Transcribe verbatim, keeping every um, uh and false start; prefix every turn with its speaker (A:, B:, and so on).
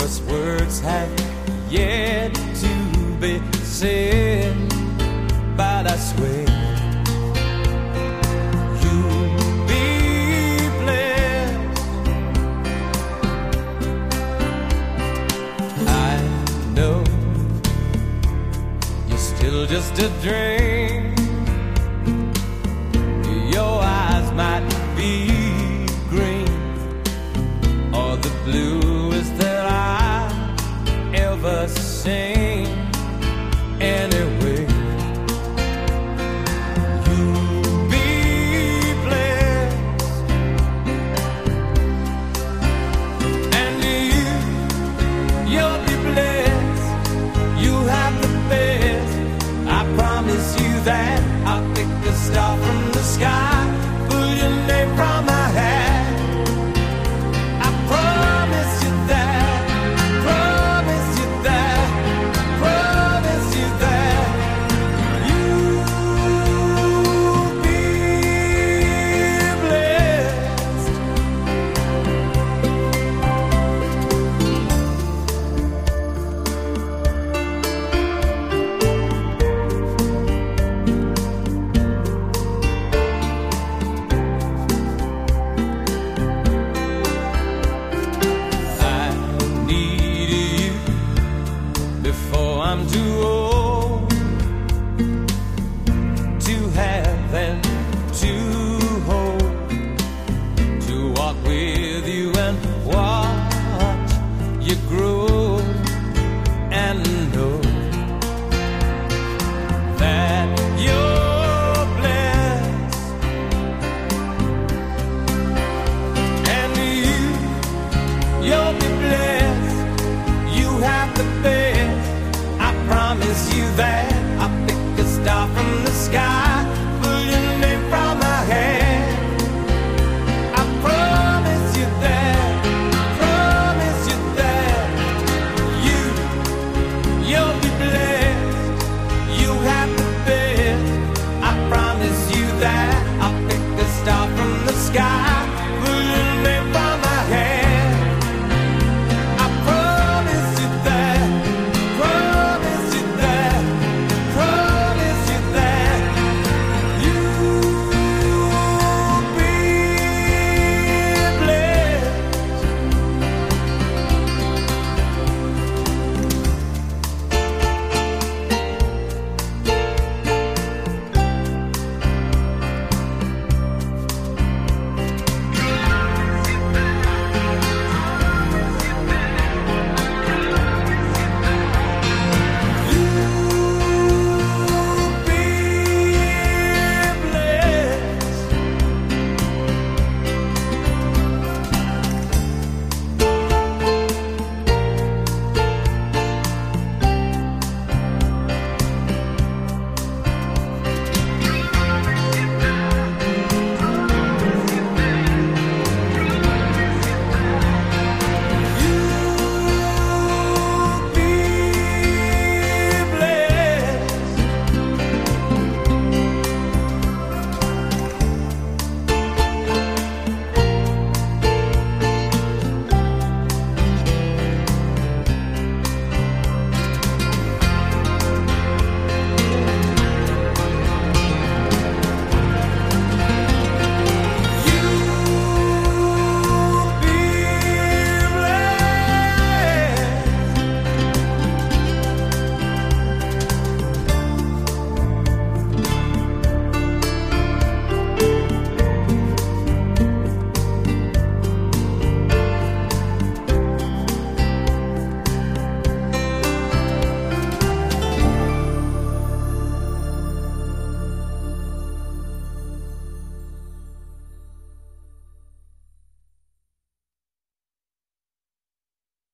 A: 'cause words have yet to be said, but I swear you'll be blessed. I know you're still just a dream. Your eyes might be green or the bluest that I've ever seen. Anyway, you'll be blessed, and you, you'll be blessed. You have the best. I promise you that. I'll pick a star from the sky, pull your name from my hat. I promise you that, promise you that, promise you that you'll be blessed. I need you before I'm too old to have and to hold, to walk with